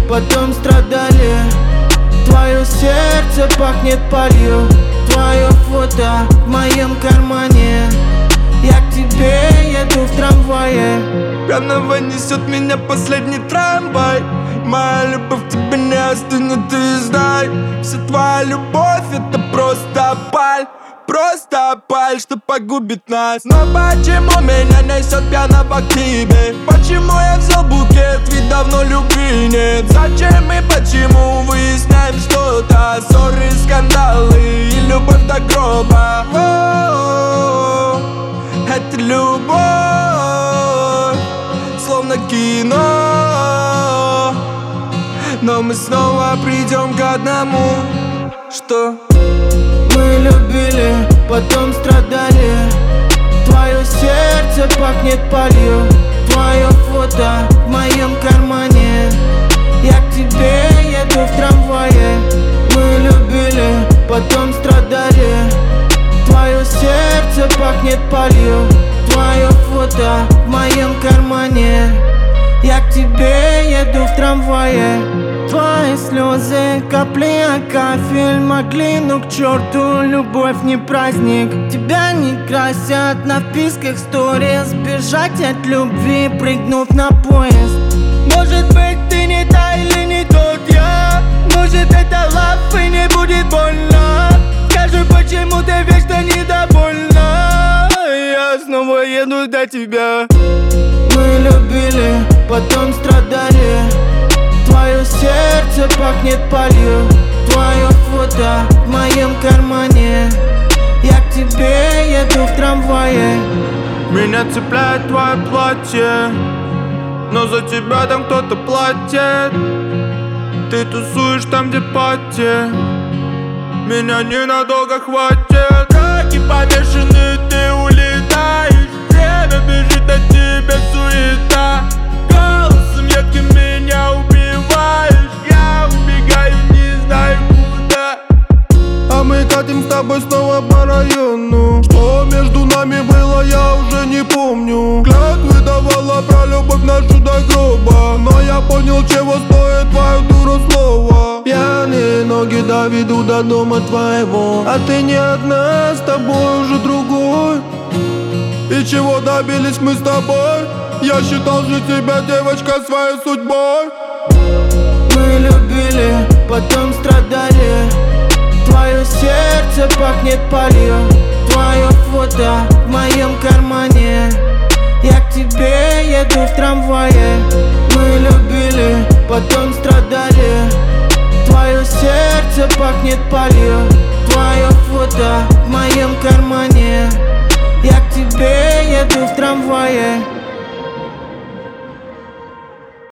потом страдали. Твое сердце пахнет палью, твое фото в моем кармане. Я к тебе еду в трамвае. Пьяного несет меня последний трамвай. Моя любовь к тебе не остынет, ты знай. Вся твоя любовь это просто паль, что погубит нас. Но почему меня несет пьяного к тебе? Почему я взял букет, ведь давно любви нет? Зачем и почему выясняем что-то? Ссоры, скандалы и любовь до гроба. Это любовь, словно кино. Но мы снова придем к одному, что мы любили, потом страдали. Твое сердце пахнет палью, твое фото в моем кармане. Я к тебе еду в трамвае. Мы любили, потом страдали. Твое сердце пахнет палью, твое фото в моем кармане. Я к тебе еду в трамвае. Твои слезы, капли, а кафель могли, ну к черту, любовь не праздник. Тебя не красят на вписках сторис. Бежать от любви, прыгнув на поезд. Может быть ты не та или не тот я. Может это лав и не будет больно. Скажи, почему ты вечно недовольна. Я снова еду до тебя. Мы любили, потом страдали. Твое сердце пахнет палью, твое фото в моем кармане. Я к тебе еду в трамвае. Меня цепляет твое платье, но за тебя там кто-то платит. Ты тусуешь там, где пати. Меня ненадолго хватит. Как и помешанный ты улетаешь. Время бежит от тебя, суета. Голосом едким меня убиваешь. Я убегаю, не знаю куда. А мы катим с тобой снова по району. Что между нами было, я уже не помню. Клятвы давала про любовь нашу до гроба. Но я понял, чего стоит твое дура слово. Пьяные ноги доведу до дома твоего. А ты не одна, с тобой уже другой. И чего добились мы с тобой? Я считал же тебя, девочка, своей судьбой. Мы любили, потом страдали. Твое сердце пахнет палью, твое фото в моем кармане. Я к тебе еду в трамвае. Мы любили, потом страдали. Твое сердце пахнет палью, твое фото в моем кармане. Я к тебе еду в трамвае.